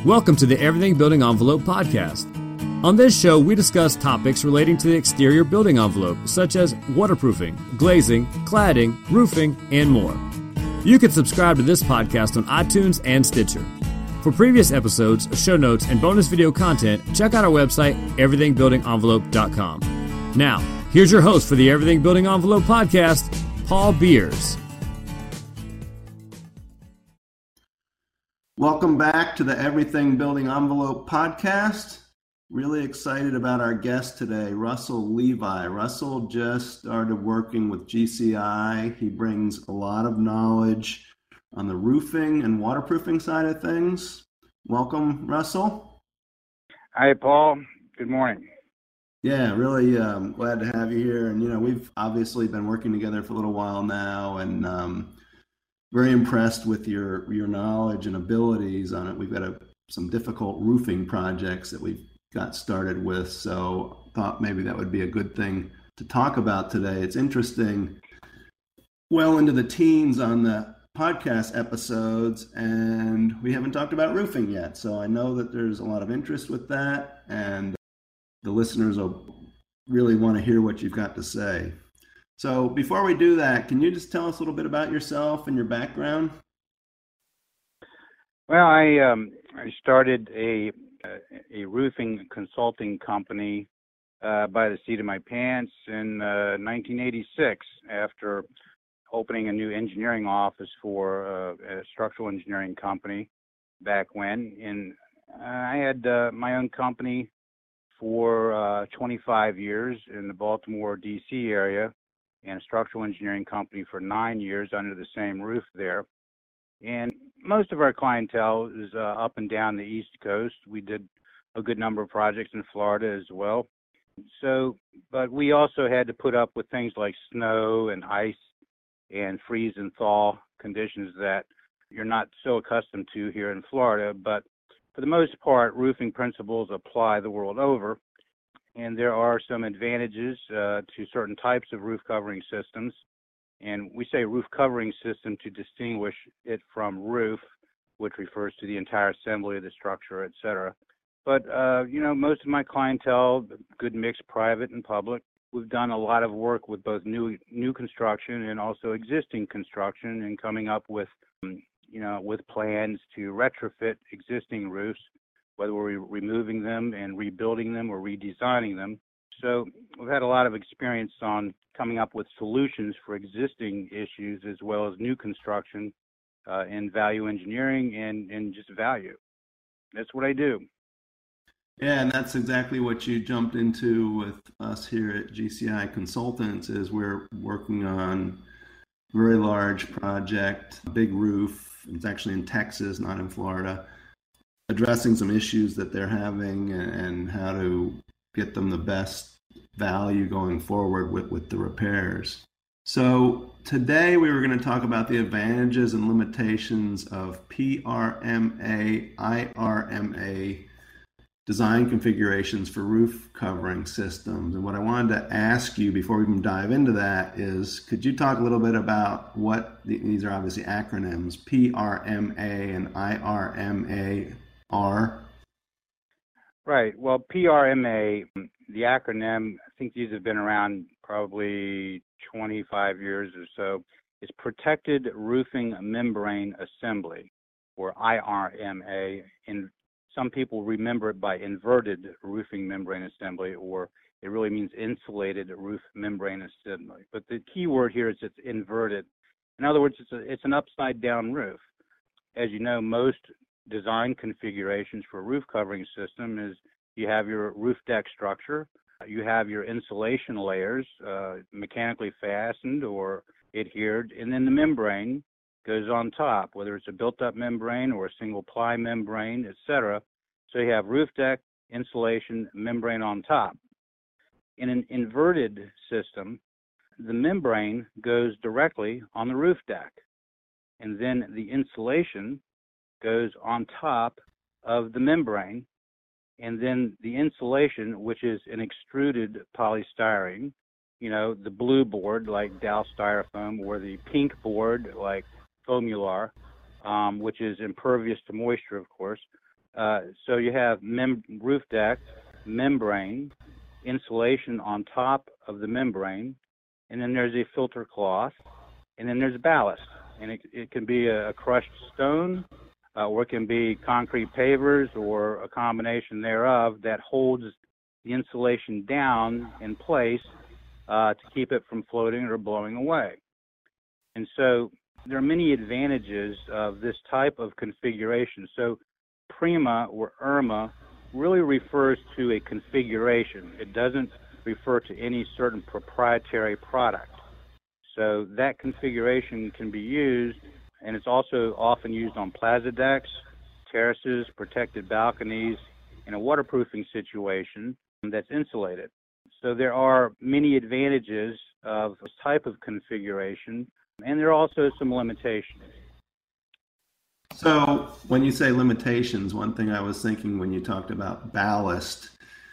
Welcome to the Everything Building Envelope podcast. On this show, we discuss topics relating to the exterior building envelope, such as waterproofing, glazing, cladding, roofing, and more. You can subscribe to this podcast on iTunes and Stitcher. For previous episodes, show notes, and bonus video content, check out our website, everythingbuildingenvelope.com. Now, here's your host for the Everything Building Envelope podcast, Paul Beers. Welcome back to the Everything Building Envelope podcast. Really excited about our guest today, Russell Levi. Russell just started working with GCI. He brings a lot of knowledge on the roofing and waterproofing side of things. Welcome, Russell. Hi, Paul. Good morning. Yeah, really glad to have you here. And, we've obviously been working together for a little while now, and very impressed with your knowledge and abilities on it. We've got some difficult roofing projects that we've got started with, so thought maybe that would be a good thing to talk about today. It's interesting, well into the teens on the podcast episodes, and we haven't talked about roofing yet. So I know that there's a lot of interest with that, and the listeners will really want to hear what you've got to say. So before we do that, can you just tell us a little bit about yourself and your background? Well, I started a roofing consulting company by the seat of my pants in 1986 after opening a new engineering office for a structural engineering company back when. And I had my own company for 25 years in the Baltimore, D.C. area, and a structural engineering company for 9 years under the same roof there. And most of our clientele is up and down the East Coast. We did a good number of projects in Florida as well. But we also had to put up with things like snow and ice and freeze and thaw conditions that you're not so accustomed to here in Florida. But for the most part, roofing principles apply the world over. And there are some advantages to certain types of roof covering systems. And we say roof covering system to distinguish it from roof, which refers to the entire assembly of the structure, et cetera. But, most of my clientele, good mix, private and public. We've done a lot of work with both new construction and also existing construction, and coming up with plans to retrofit existing roofs, whether we're removing them and rebuilding them or redesigning them. So we've had a lot of experience on coming up with solutions for existing issues as well as new construction in value engineering and just value. That's what I do. Yeah, and that's exactly what you jumped into with us here at GCI Consultants. Is we're working on a very large project, a big roof. It's actually in Texas, not in Florida, addressing some issues that they're having and how to get them the best value going forward with the repairs. So today we were going to talk about the advantages and limitations of PRMA, IRMA design configurations for roof covering systems. And what I wanted to ask you before we even dive into that is, could you talk a little bit about what these are obviously acronyms, PRMA and IRMA are? Right. Well, PRMA, the acronym, I think these have been around probably 25 years or so, is Protected Roofing Membrane Assembly, or IRMA. And some people remember it by Inverted Roofing Membrane Assembly, or it really means Insulated Roof Membrane Assembly. But the key word here is it's inverted. In other words, it's an upside-down roof. As you know, most design configurations for a roof covering system is you have your roof deck structure, you have your insulation layers mechanically fastened or adhered, and then the membrane goes on top, whether it's a built-up membrane or a single ply membrane, etc. So you have roof deck, insulation, membrane on top. In an inverted system, the membrane goes directly on the roof deck, and then the insulation goes on top of the membrane, and then the insulation, which is an extruded polystyrene, the blue board like Dow Styrofoam, or the pink board like Foamular, which is impervious to moisture, of course, So you have roof deck, membrane, insulation on top of the membrane, and then there's a filter cloth, and then there's ballast. And it can be a crushed stone, or it can be concrete pavers, or a combination thereof that holds the insulation down in place to keep it from floating or blowing away. And so there are many advantages of this type of configuration. So PRIMA or IRMA really refers to a configuration. It doesn't refer to any certain proprietary product. So that configuration can be used, and it's also often used on plaza decks, terraces, protected balconies, in a waterproofing situation that's insulated. So there are many advantages of this type of configuration, and there are also some limitations. So when you say limitations, one thing I was thinking when you talked about ballast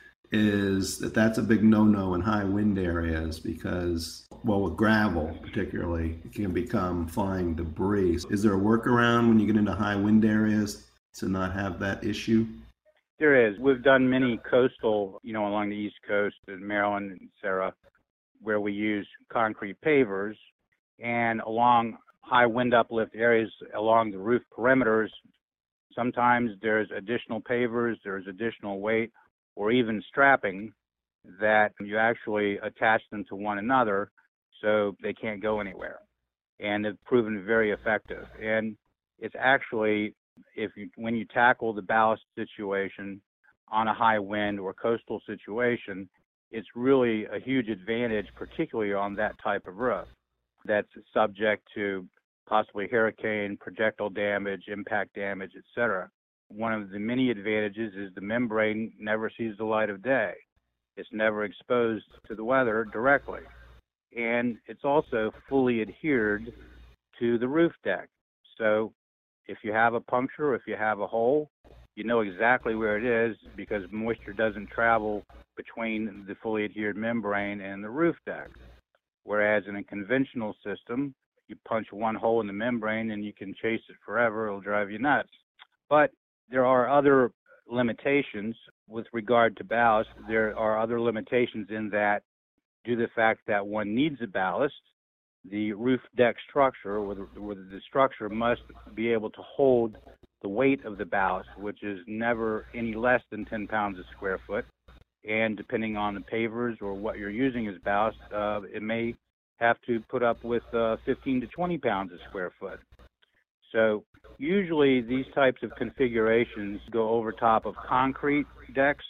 is that that's a big no-no in high wind areas because, well, with gravel particularly, it can become flying debris. Is there a workaround when you get into high wind areas to not have that issue? There is. We've done many coastal, along the East Coast in Maryland and Sarah, where we use concrete pavers, and along high wind uplift areas along the roof perimeters, sometimes there's additional pavers, there's additional weight, or even strapping that you actually attach them to one another so they can't go anywhere. And it's proven very effective. And it's actually, when you tackle the ballast situation on a high wind or coastal situation, it's really a huge advantage, particularly on that type of roof that's subject to possibly hurricane, projectile damage, impact damage, etc. One of the many advantages is the membrane never sees the light of day. It's never exposed to the weather directly. And it's also fully adhered to the roof deck. So if you have a puncture, if you have a hole, you know exactly where it is because moisture doesn't travel between the fully adhered membrane and the roof deck. Whereas in a conventional system, you punch one hole in the membrane and you can chase it forever. It'll drive you nuts. But there are other limitations with regard to ballast. There are other limitations in that, due to the fact that one needs a ballast, the roof deck structure or the structure must be able to hold the weight of the ballast, which is never any less than 10 pounds a square foot. And depending on the pavers or what you're using as ballast, it may have to put up with 15 to 20 pounds a square foot. So usually these types of configurations go over top of concrete decks,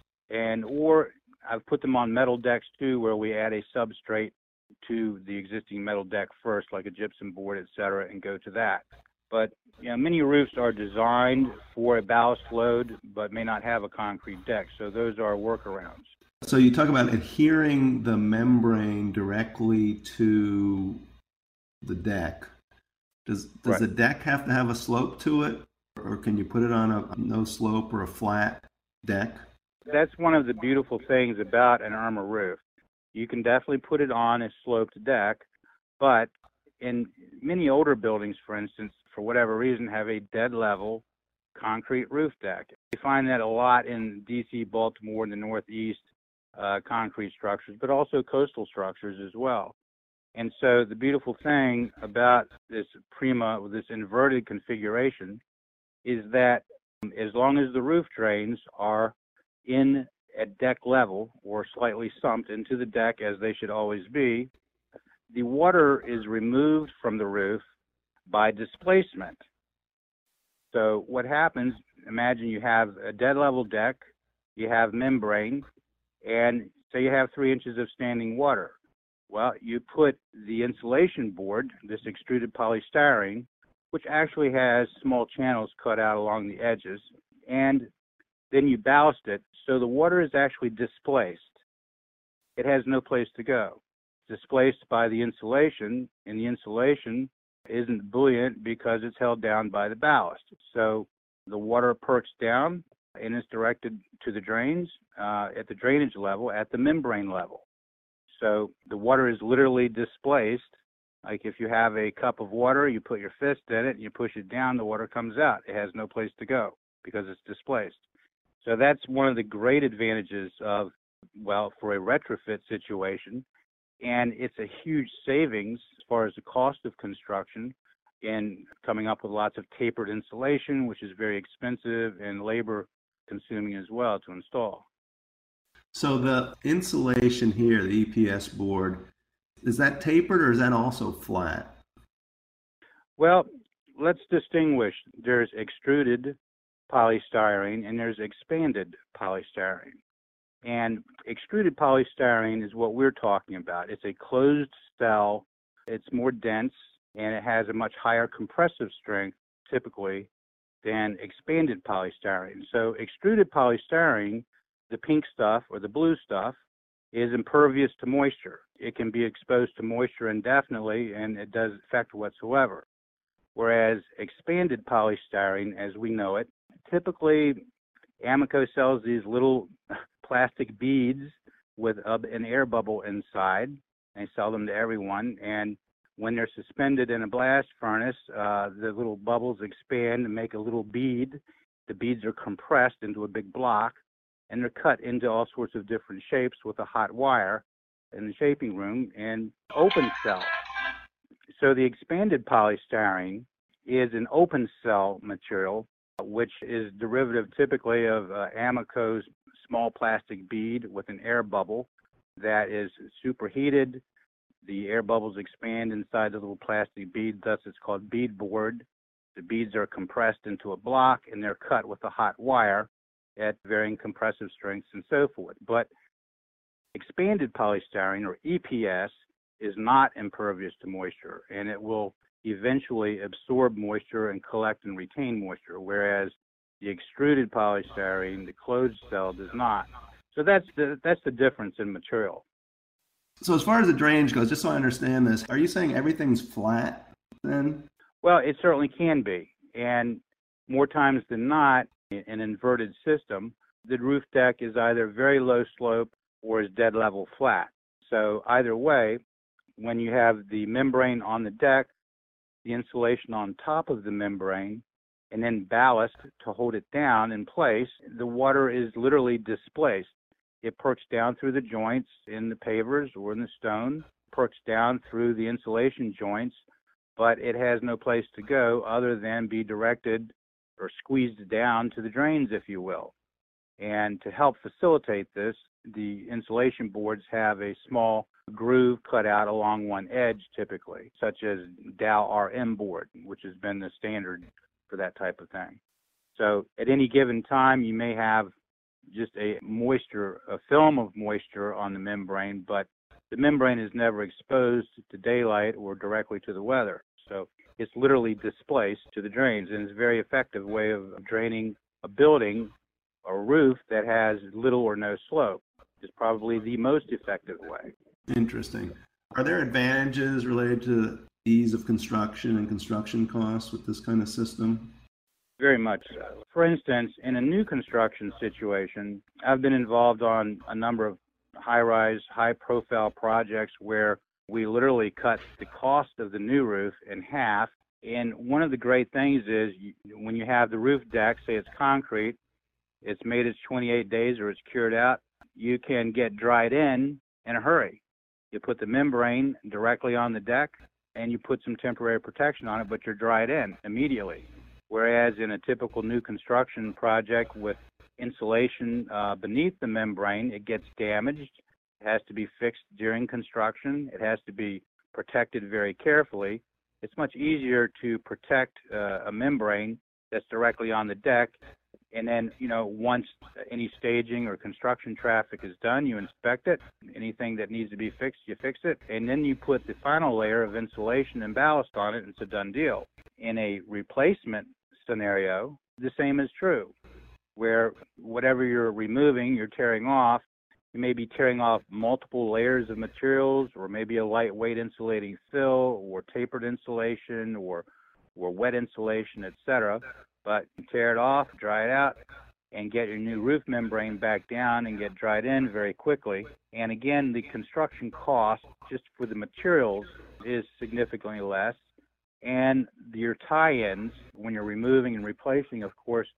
or I've put them on metal decks too, where we add a substrate to the existing metal deck first, like a gypsum board, etc., and go to that. But many roofs are designed for a ballast load, but may not have a concrete deck, so those are workarounds. So you talk about adhering the membrane directly to the deck. Does Right. the deck have to have a slope to it, or can you put it on a no slope or a flat deck? That's one of the beautiful things about an IRMA roof. You can definitely put it on a sloped deck, but in many older buildings, for instance, for whatever reason, have a dead level concrete roof deck. You find that a lot in D.C., Baltimore, and the Northeast, concrete structures, but also coastal structures as well. And so the beautiful thing about this PRIMA, this inverted configuration, is that as long as the roof drains are in at deck level or slightly sumped into the deck, as they should always be, the water is removed from the roof by displacement. So what happens, imagine you have a dead level deck, you have membrane, and say you have 3 inches of standing water. Well, you put the insulation board, this extruded polystyrene, which actually has small channels cut out along the edges, and then you ballast it, so the water is actually displaced. It has no place to go. It's displaced by the insulation, and the insulation isn't buoyant because it's held down by the ballast. So the water perks down and is directed to the drains at the drainage level, at the membrane level. So the water is literally displaced. Like if you have a cup of water, you put your fist in it and you push it down, the water comes out. It has no place to go. because it's displaced. So that's one of the great advantages of, well, for a retrofit situation. And it's a huge savings as far as the cost of construction and coming up with lots of tapered insulation, which is very expensive and labor consuming as well to install. So the insulation here, the EPS board, is that tapered or is that also flat? Well, let's distinguish. There's extruded polystyrene and there's expanded polystyrene. And extruded polystyrene is what we're talking about. It's a closed cell, it's more dense, and it has a much higher compressive strength typically than expanded polystyrene. So extruded polystyrene, the pink stuff or the blue stuff, is impervious to moisture. It can be exposed to moisture indefinitely and it does effect whatsoever. Whereas expanded polystyrene, as we know it, typically Amoco sells these little plastic beads with an air bubble inside. They sell them to everyone, and when they're suspended in a blast furnace, the little bubbles expand and make a little bead. The beads are compressed into a big block, and they're cut into all sorts of different shapes with a hot wire in the shaping room and open cell. So the expanded polystyrene is an open cell material, which is derivative typically of Amoco's small plastic bead with an air bubble that is superheated. The air bubbles expand inside the little plastic bead, thus it's called bead board. The beads are compressed into a block and they're cut with a hot wire at varying compressive strengths and so forth. But expanded polystyrene, or EPS, is not impervious to moisture, and it will eventually absorb moisture and collect and retain moisture, whereas the extruded polystyrene, the closed cell, does not. So that's the difference in material. So as far as the drainage goes, just so I understand this, are you saying everything's flat then? Well, it certainly can be. And more times than not, in an inverted system, the roof deck is either very low slope or is dead level flat. So either way, when you have the membrane on the deck, the insulation on top of the membrane, and then ballast to hold it down in place, the water is literally displaced. It perks down through the joints in the pavers or in the stone, perks down through the insulation joints, but it has no place to go other than be directed or squeezed down to the drains, if you will. And to help facilitate this, the insulation boards have a small groove cut out along one edge typically, such as Dow RM board, which has been the standard for that type of thing. So at any given time, you may have just a film of moisture on the membrane, but the membrane is never exposed to daylight or directly to the weather. So it's literally displaced to the drains, and it's a very effective way of draining a building or roof that has little or no slope. It's probably the most effective way. Interesting. Are there advantages related to ease of construction and construction costs with this kind of system? Very much so. For instance, in a new construction situation, I've been involved on a number of high-rise, high-profile projects where we literally cut the cost of the new roof in half. And one of the great things is when you have the roof deck, say it's concrete, it's made its 28 days or it's cured out, you can get dried in a hurry. You put the membrane directly on the deck and you put some temporary protection on it, but you're dried in immediately. Whereas in a typical new construction project with insulation beneath the membrane, it gets damaged. It has to be fixed during construction. It has to be protected very carefully. It's much easier to protect a membrane that's directly on the deck. And then, once any staging or construction traffic is done, you inspect it. Anything that needs to be fixed, you fix it. And then you put the final layer of insulation and ballast on it, and it's a done deal. In a replacement scenario, the same is true, where whatever you're removing, you're tearing off. You may be tearing off multiple layers of materials, or maybe a lightweight insulating fill, or tapered insulation, or wet insulation, etc. But you tear it off, dry it out, and get your new roof membrane back down and get dried in very quickly. And again, the construction cost just for the materials is significantly less. And your tie-ins, when you're removing and replacing, of course,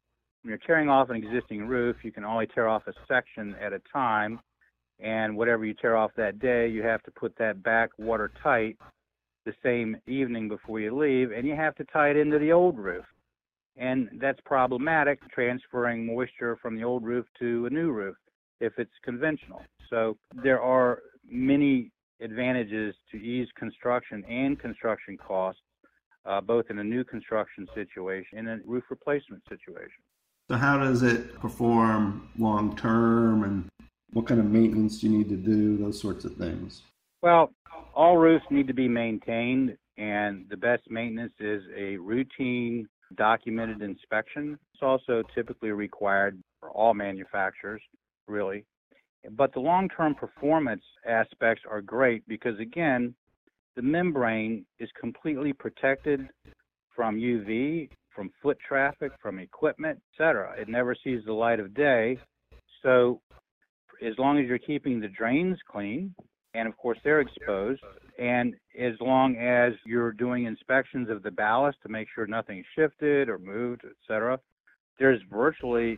when you're tearing off an existing roof, you can only tear off a section at a time, and whatever you tear off that day, you have to put that back watertight the same evening before you leave, and you have to tie it into the old roof. And that's problematic, transferring moisture from the old roof to a new roof if it's conventional. So there are many advantages to ease construction and construction costs, both in a new construction situation and a roof replacement situation. So how does it perform long term, and what kind of maintenance do you need to do, those sorts of things? Well, all roofs need to be maintained, and the best maintenance is a routine documented inspection. It's also typically required for all manufacturers, really. But the long-term performance aspects are great because, again, the membrane is completely protected from UV, from foot traffic, from equipment, etc. It never sees the light of day. So as long as you're keeping the drains clean, and of course they're exposed, and as long as you're doing inspections of the ballast to make sure nothing shifted or moved, etc., there's virtually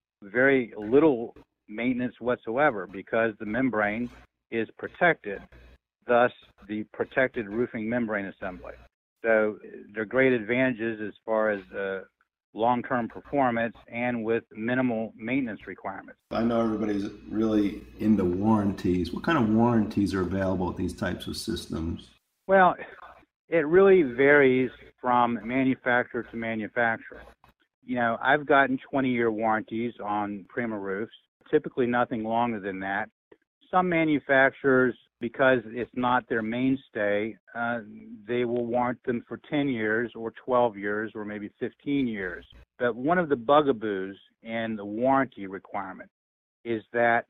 very little maintenance whatsoever because the membrane is protected, thus the protected roofing membrane assembly. So there are great advantages as far as long-term performance and with minimal maintenance requirements. I know everybody's really into warranties. What kind of warranties are available with these types of systems? Well, it really varies from manufacturer to manufacturer. You know, I've gotten 20-year warranties on Prima roofs, typically nothing longer than that. Some manufacturers, because it's not their mainstay, they will warrant them for 10 years or 12 years or maybe 15 years. But one of the bugaboos in the warranty requirement is that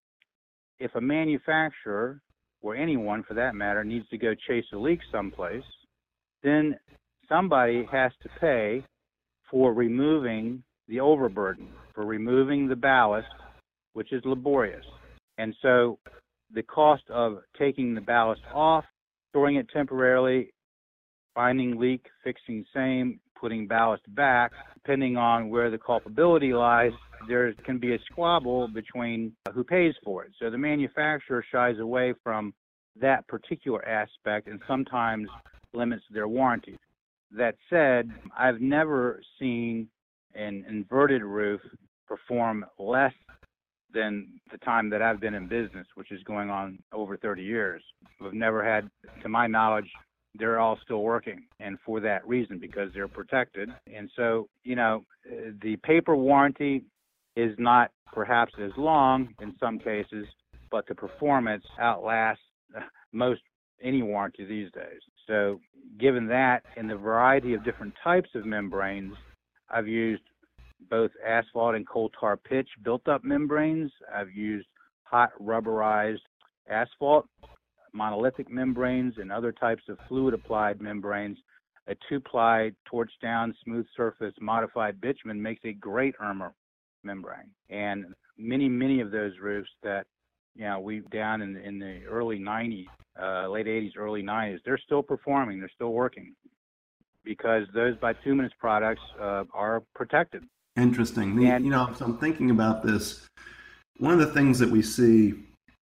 if a manufacturer, or anyone for that matter, needs to go chase a leak someplace, then somebody has to pay for removing the overburden, for removing the ballast, which is laborious. And so the cost of taking the ballast off, storing it temporarily, finding leak, fixing same, putting ballast back, depending on where the culpability lies, there can be a squabble between who pays for it. So the manufacturer shies away from that particular aspect and sometimes limits their warranty. That said, I've never seen an inverted roof perform less than the time that I've been in business, which is going on over 30 years. We've never had, to my knowledge, they're all still working, and for that reason, because they're protected. And so, you know, the paper warranty is not perhaps as long in some cases, but the performance outlasts most any warranty these days. So given that and the variety of different types of membranes, I've used both asphalt and coal tar pitch built-up membranes. I've used hot rubberized asphalt, monolithic membranes, and other types of fluid-applied membranes. A 2-ply torch-down smooth surface modified bitumen makes a great Irma membrane. And many of those roofs that, you know, we down in the early 90s, late 80s, early 90s, they're still performing, they're still working because those bituminous products are protected. Interesting. So I'm thinking about this. One of the things that we see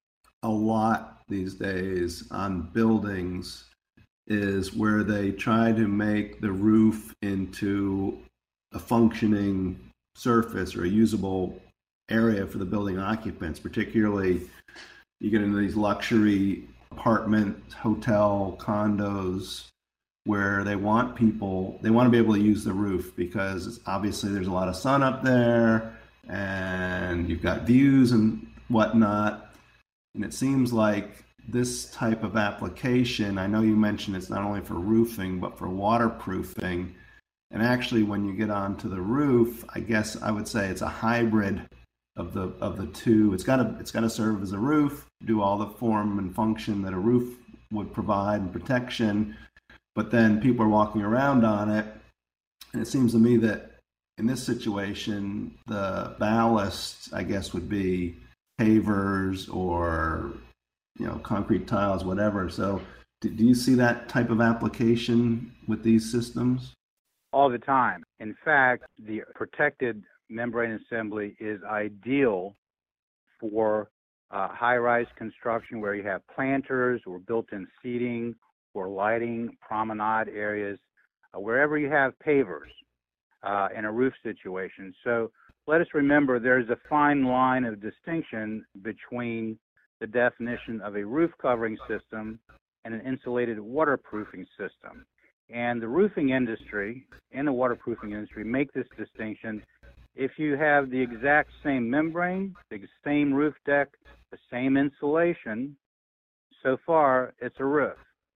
a lot these days on buildings is where they try to make the roof into a functioning surface or a usable area for the building occupants. Particularly, you get into these luxury apartment, hotel, condos, where they want to be able to use the roof because obviously there's a lot of sun up there and you've got views and whatnot. And it seems like this type of application, I know you mentioned it's not only for roofing, but for waterproofing. And actually, when you get onto the roof, I guess I would say it's a hybrid of the two. It's got to serve as a roof, do all the form and function that a roof would provide and protection. But then people are walking around on it, and it seems to me that in this situation, the ballast, I guess, would be pavers or, you know, concrete tiles, whatever. So do you see that type of application with these systems? All the time. In fact, the protected membrane assembly is ideal for high-rise construction where you have planters or built-in seating or lighting, promenade areas, wherever you have pavers in a roof situation. So let us remember there's a fine line of distinction between the definition of a roof covering system and an insulated waterproofing system. And the roofing industry and the waterproofing industry make this distinction. If you have the exact same membrane, the same roof deck, the same insulation, so far it's a roof.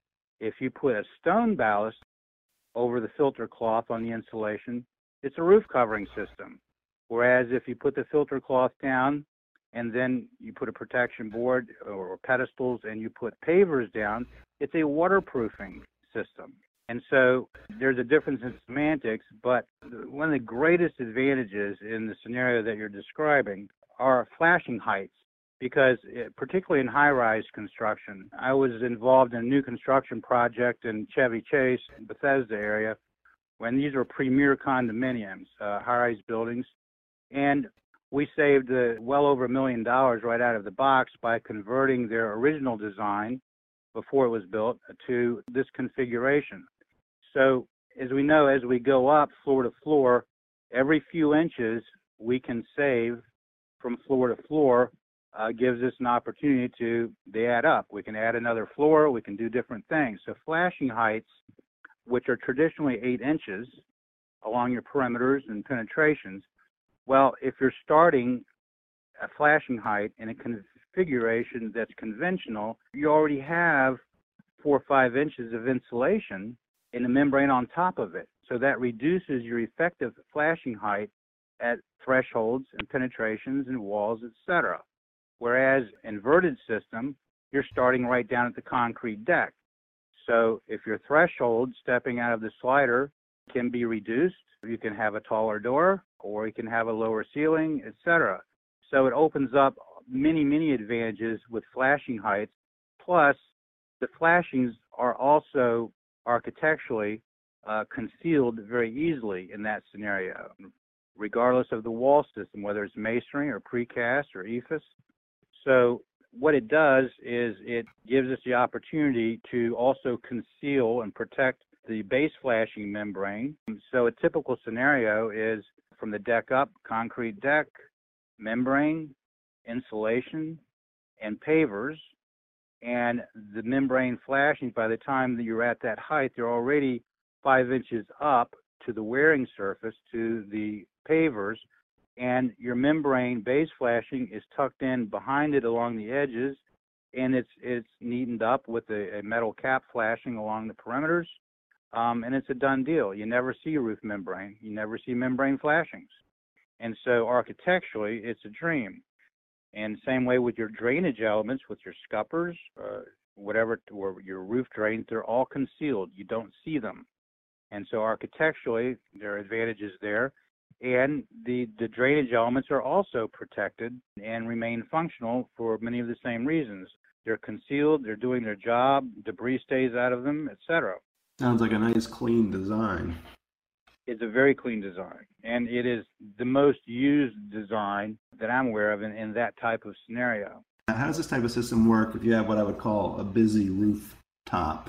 If you put a stone ballast over the filter cloth on the insulation, it's a roof covering system. Whereas if you put the filter cloth down and then you put a protection board or pedestals and you put pavers down, it's a waterproofing system. And so there's a difference in semantics, but one of the greatest advantages in the scenario that you're describing are flashing heights, because particularly in high-rise construction, I was involved in a new construction project in Chevy Chase, Bethesda area, when these were premier condominiums, high-rise buildings, and we saved well over $1 million right out of the box by converting their original design before it was built to this configuration. So as we know, as we go up floor to floor, every few inches we can save from floor to floor gives us an opportunity they add up. We can add another floor, we can do different things. So flashing heights, which are traditionally 8 inches along your perimeters and penetrations, well, if you're starting a flashing height in a configuration that's conventional, you already have 4 or 5 inches of insulation in the membrane on top of it. So that reduces your effective flashing height at thresholds and penetrations and walls, etc. Whereas inverted system, you're starting right down at the concrete deck. So if your threshold stepping out of the slider can be reduced, you can have a taller door or you can have a lower ceiling, etc. So it opens up many, many advantages with flashing heights. Plus, the flashings are also architecturally concealed very easily in that scenario, regardless of the wall system, whether it's masonry or precast or EIFS. So what it does is it gives us the opportunity to also conceal and protect the base flashing membrane. So a typical scenario is from the deck up, concrete deck, membrane, insulation, and pavers. And the membrane flashings, by the time that you're at that height, they're already 5 inches up to the wearing surface, to the pavers, and your membrane base flashing is tucked in behind it along the edges, and it's neatened up with a metal cap flashing along the perimeters, and it's a done deal. You never see roof membrane. You never see membrane flashings. And so architecturally, it's a dream. And same way with your drainage elements, with your scuppers, whatever, or your roof drains, they're all concealed. You don't see them. And so architecturally, there are advantages there. And the drainage elements are also protected and remain functional for many of the same reasons. They're concealed, they're doing their job, debris stays out of them, etc. Sounds like a nice, clean design. It's a very clean design, and it is the most used design that I'm aware of in that type of scenario. How does this type of system work if you have what I would call a busy rooftop?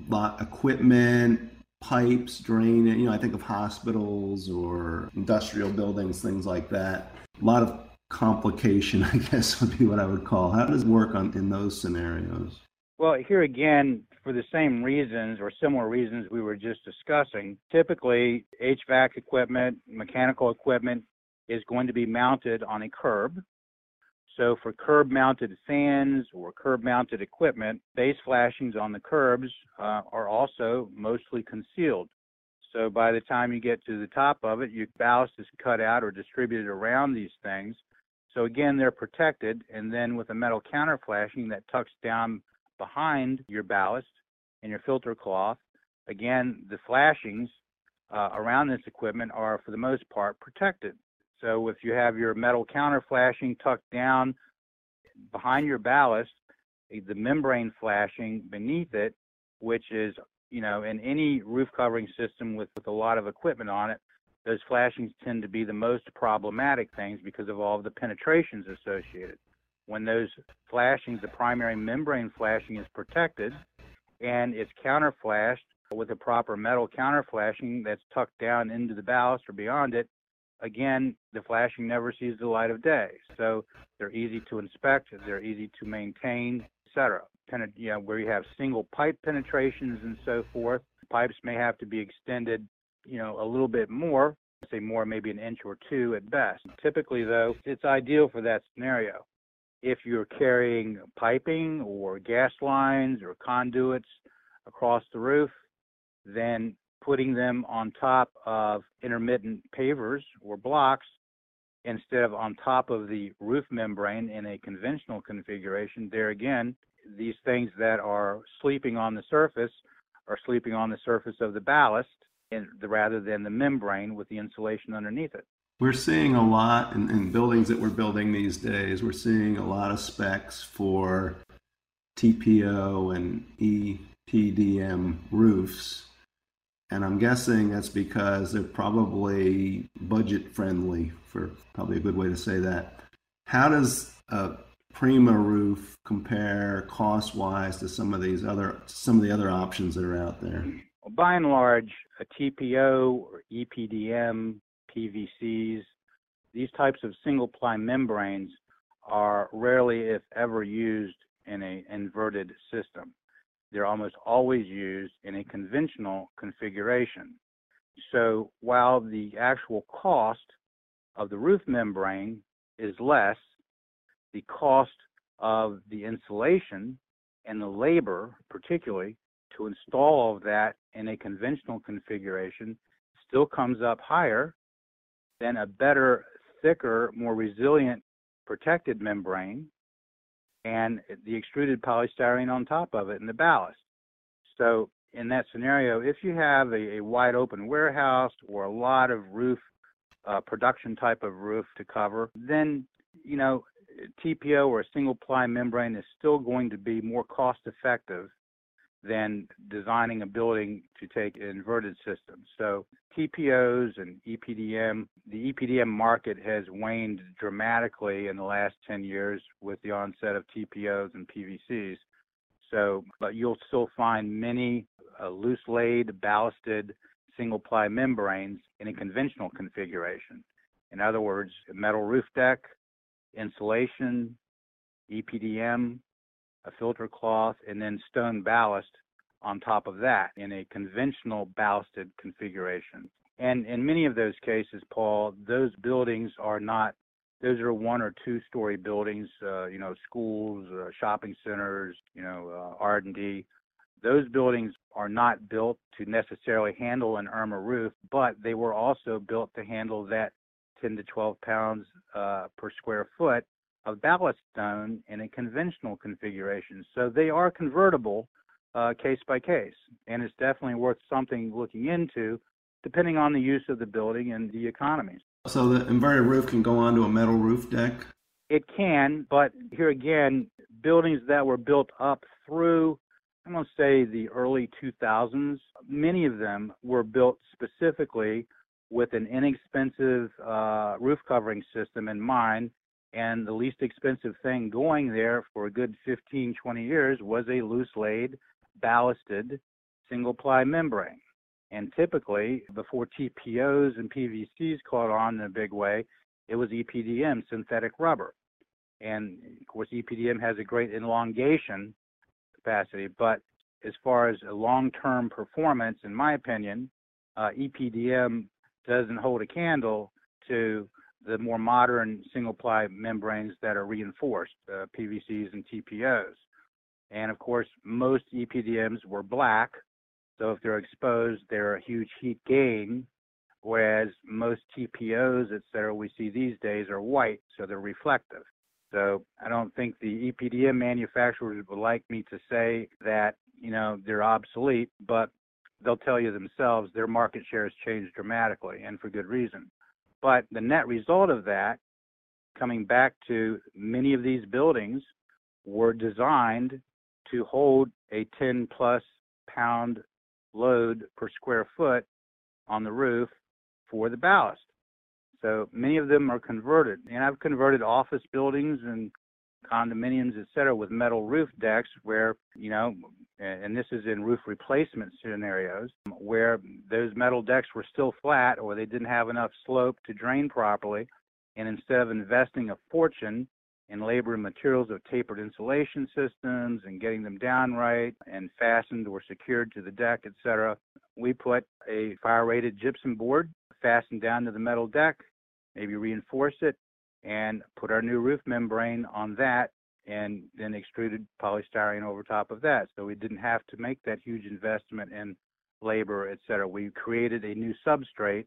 Equipment, pipes, drain, I think of hospitals or industrial buildings, things like that. A lot of complication, I guess, would be what I would call. How does it work in those scenarios? Well, here again, for the same reasons or similar reasons we were just discussing, typically HVAC equipment, mechanical equipment is going to be mounted on a curb. So for curb-mounted fans or curb-mounted equipment, base flashings on the curbs are also mostly concealed. So by the time you get to the top of it, your ballast is cut out or distributed around these things. So again, they're protected, and then with a metal counter flashing that tucks down behind your ballast and your filter cloth, again, the flashings around this equipment are, for the most part, protected. So if you have your metal counter flashing tucked down behind your ballast, the membrane flashing beneath it, which is, in any roof covering system with a lot of equipment on it, those flashings tend to be the most problematic things because of all of the penetrations associated. When those flashings, the primary membrane flashing is protected and it's counterflashed with a proper metal counterflashing that's tucked down into the ballast or beyond it, again, the flashing never sees the light of day. So they're easy to inspect, they're easy to maintain, etc. Where you have single pipe penetrations and so forth, pipes may have to be extended, a little bit more, say more, maybe an inch or two at best. Typically, though, it's ideal for that scenario. If you're carrying piping or gas lines or conduits across the roof, then putting them on top of intermittent pavers or blocks instead of on top of the roof membrane in a conventional configuration, there again, these things that are sleeping on the surface are sleeping on the surface of the ballast rather than the membrane with the insulation underneath it. We're seeing a lot in buildings that we're building these days. We're seeing a lot of specs for TPO and EPDM roofs. And I'm guessing that's because they're probably budget friendly, for probably a good way to say that. How does a Prima roof compare cost-wise to some of the other options that are out there? Well, by and large, a TPO or EPDM, PVCs, these types of single-ply membranes are rarely, if ever, used in an inverted system. They're almost always used in a conventional configuration. So while the actual cost of the roof membrane is less, the cost of the insulation and the labor, particularly, to install all of that in a conventional configuration still comes up higher than a better, thicker, more resilient protected membrane and the extruded polystyrene on top of it in the ballast. So in that scenario, if you have a wide open warehouse or a lot of roof, production type of roof to cover, then, TPO or a single ply membrane is still going to be more cost effective than designing a building to take an inverted system. So TPOs and EPDM, the EPDM market has waned dramatically in the last 10 years with the onset of TPOs and PVCs. So, but you'll still find many loose laid, ballasted, single ply membranes in a conventional configuration. In other words, a metal roof deck, insulation, EPDM, a filter cloth, and then stone ballast on top of that in a conventional ballasted configuration. And in many of those cases, Paul, those buildings are not, those are 1 or 2 story buildings, schools, shopping centers, R&D. Those buildings are not built to necessarily handle an Irma roof, but they were also built to handle that 10 to 12 pounds per square foot of ballast stone in a conventional configuration. So they are convertible case by case, and it's definitely worth something looking into depending on the use of the building and the economies. So the inverted roof can go onto a metal roof deck? It can, but here again, buildings that were built up through, I'm going to say, the early 2000s, many of them were built specifically with an inexpensive roof covering system in mind, and the least expensive thing going there for a good 15, 20 years was a loose laid, ballasted, single ply membrane. And typically, before TPOs and PVCs caught on in a big way, it was EPDM, synthetic rubber. And of course, EPDM has a great elongation capacity, but as far as a long-term performance, in my opinion, EPDM doesn't hold a candle to the more modern single-ply membranes that are reinforced, PVCs and TPOs. And of course, most EPDMs were black, so if they're exposed, they're a huge heat gain, whereas most TPOs, et cetera, we see these days are white, so they're reflective. So I don't think the EPDM manufacturers would like me to say that, they're obsolete, but they'll tell you themselves their market share has changed dramatically, and for good reason. But the net result of that, coming back to many of these buildings, were designed to hold a 10-plus pound load per square foot on the roof for the ballast. So many of them are converted. And I've converted office buildings and condominiums, et cetera, with metal roof decks where, and this is in roof replacement scenarios, where those metal decks were still flat or they didn't have enough slope to drain properly. And instead of investing a fortune in labor and materials of tapered insulation systems and getting them down right and fastened or secured to the deck, et cetera, we put a fire-rated gypsum board fastened down to the metal deck, maybe reinforce it, and put our new roof membrane on that, and then extruded polystyrene over top of that. So we didn't have to make that huge investment in labor, et cetera. We created a new substrate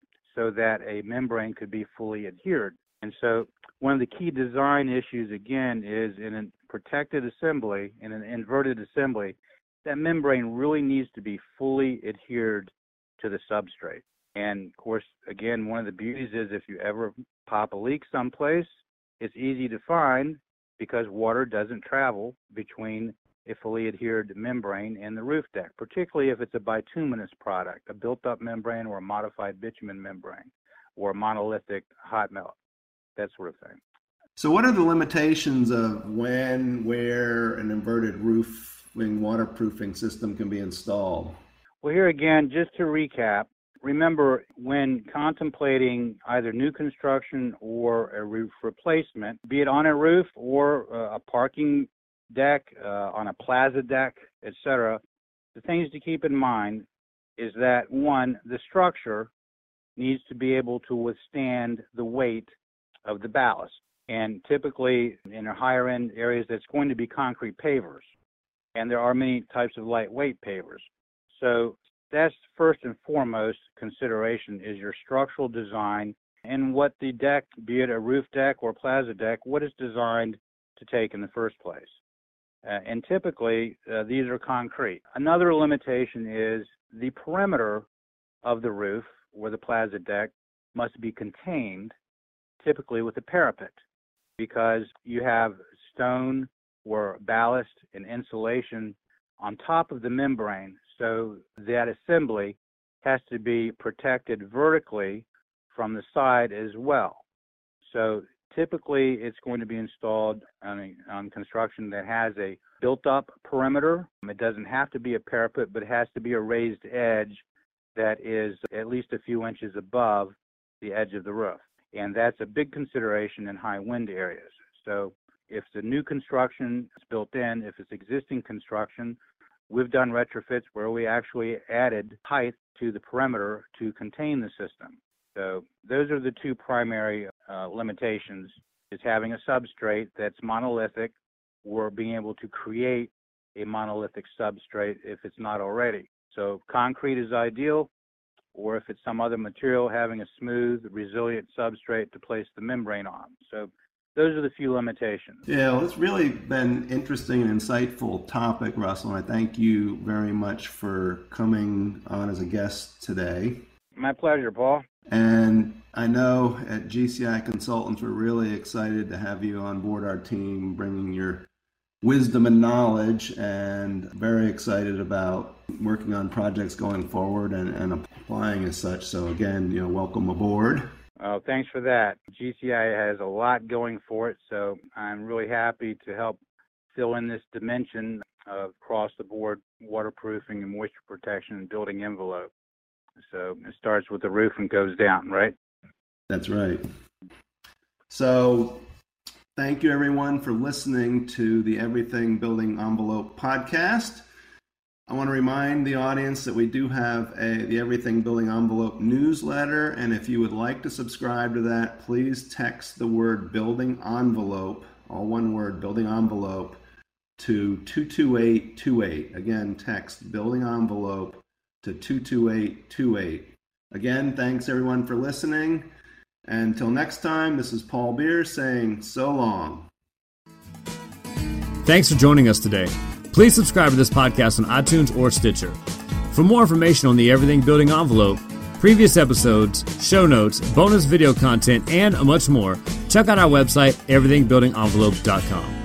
so that a membrane could be fully adhered. And so one of the key design issues, again, is in a protected assembly, in an inverted assembly, that membrane really needs to be fully adhered to the substrate. And, of course, again, one of the beauties is if you ever pop a leak someplace, it's easy to find because water doesn't travel between a fully adhered membrane and the roof deck, particularly if it's a bituminous product, a built-up membrane or a modified bitumen membrane or a monolithic hot melt, that sort of thing. So what are the limitations of when, where an inverted roofing waterproofing system can be installed? Well, here again, just to recap, remember when contemplating either new construction or a roof replacement, be it on a roof or a parking deck, on a plaza deck, etc., the things to keep in mind is that, one, the structure needs to be able to withstand the weight of the ballast. And typically in our higher end areas, that's going to be concrete pavers. And there are many types of lightweight pavers. So that's first and foremost consideration is your structural design and what the deck, be it a roof deck or plaza deck, what it's designed to take in the first place. And typically, these are concrete. Another limitation is the perimeter of the roof or the plaza deck must be contained, typically with a parapet, because you have stone or ballast and insulation on top of the membrane. So that assembly has to be protected vertically from the side as well. So typically it's going to be installed on construction that has a built-up perimeter. It doesn't have to be a parapet, but it has to be a raised edge that is at least a few inches above the edge of the roof. And that's a big consideration in high wind areas. So if the new construction is built in, if it's existing construction, we've done retrofits where we actually added height to the perimeter to contain the system. So those are the two primary limitations, is having a substrate that's monolithic or being able to create a monolithic substrate if it's not already. So concrete is ideal, or if it's some other material, having a smooth, resilient substrate to place the membrane on. So those are the few limitations. Yeah, well, it's really been interesting and insightful topic, Russell. And I thank you very much for coming on as a guest today. My pleasure, Paul. And I know at GCI Consultants, we're really excited to have you on board our team, bringing your wisdom and knowledge, and very excited about working on projects going forward and applying as such. So again, welcome aboard. Oh, thanks for that. GCI has a lot going for it, so I'm really happy to help fill in this dimension of across-the-board waterproofing and moisture protection and building envelope. So it starts with the roof and goes down, right? That's right. So thank you, everyone, for listening to the Everything Building Envelope podcast. I want to remind the audience that we do have the Everything Building Envelope newsletter, and if you would like to subscribe to that, please text the word building envelope, all one word, building envelope, to 22828. Again, text building envelope to 22828. Again, thanks everyone for listening. Until next time, this is Paul Beer saying so long. Thanks for joining us today. Please subscribe to this podcast on iTunes or Stitcher. For more information on the Everything Building Envelope, previous episodes, show notes, bonus video content, and much more, check out our website, everythingbuildingenvelope.com.